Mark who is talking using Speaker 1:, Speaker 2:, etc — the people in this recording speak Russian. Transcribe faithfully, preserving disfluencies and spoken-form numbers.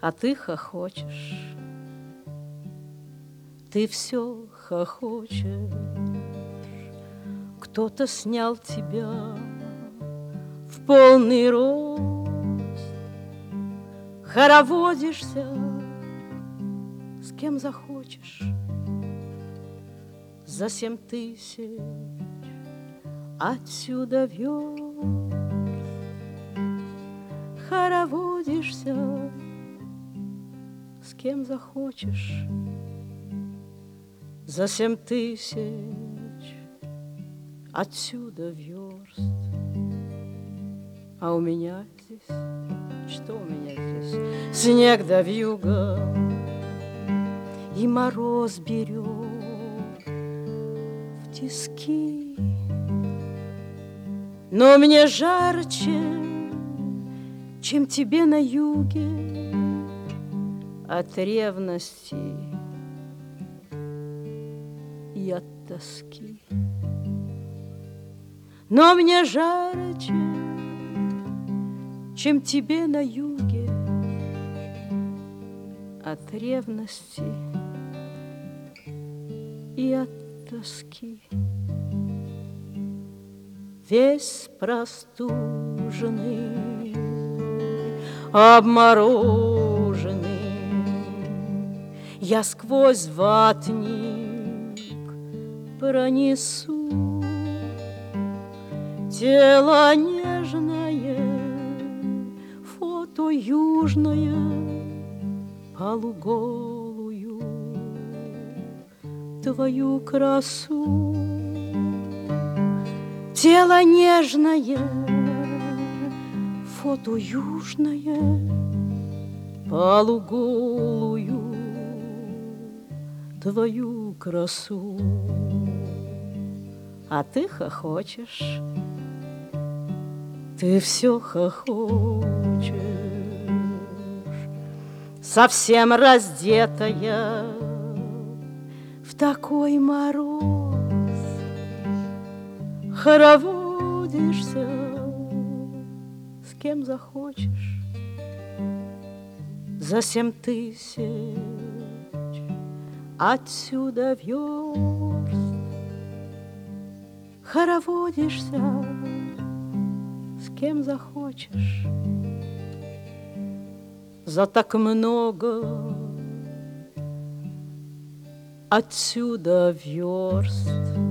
Speaker 1: А ты хохочешь, ты все хохочешь. Кто-то снял тебя в полный рост, хороводишься с кем захочешь за семь тысяч отсюда вёрст. Хороводишься с кем захочешь за семь тысяч отсюда вёрст. А у меня здесь, что у меня здесь? Снег да вьюга, и мороз берет в тиски. Но мне жарче, чем тебе на юге, от ревности и от тоски. Но мне жарче, чем тебе на юге, от ревности и от тоски. Весь простуженный, обмороженный, я сквозь ватник пронесу тело нежное, фото южное, полуголую твою красу. Тело нежное, фото южное, полуголую твою красу. А ты хохочешь, ты все хохочешь, совсем раздетая в такой мороз. Хороводишься с кем захочешь за семь тысяч отсюда вёрст. Хороводишься с кем захочешь за так много отсюда вёрст.